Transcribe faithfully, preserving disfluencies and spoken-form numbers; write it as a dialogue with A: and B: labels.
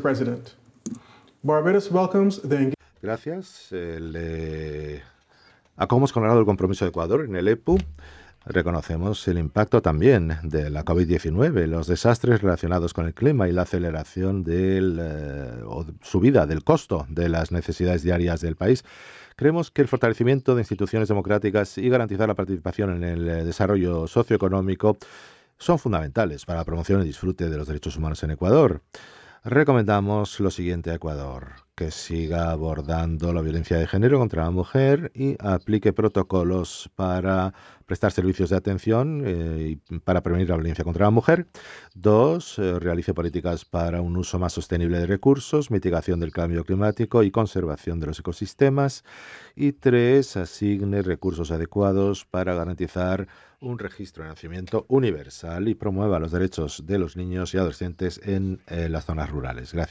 A: President. Barbados welcomes the
B: Gracias. Eh, le acogemos con agrado el compromiso de Ecuador en el E P U. Reconocemos el impacto también de la COVID diecinueve, los desastres relacionados con el clima y la aceleración del, eh, o subida del costo de las necesidades diarias del país. Creemos que el fortalecimiento de instituciones democráticas y garantizar la participación en el eh, desarrollo socioeconómico son fundamentales para la promoción y disfrute de los derechos humanos en Ecuador. Recomendamos lo siguiente a Ecuador: que siga abordando la violencia de género contra la mujer y aplique protocolos para prestar servicios de atención eh, y para prevenir la violencia contra la mujer. Dos, eh, realice políticas para un uso más sostenible de recursos, mitigación del cambio climático y conservación de los ecosistemas. Y tres, asigne recursos adecuados para garantizar un registro de nacimiento universal y promueva los derechos de los niños y adolescentes en eh, las zonas rurales. Gracias.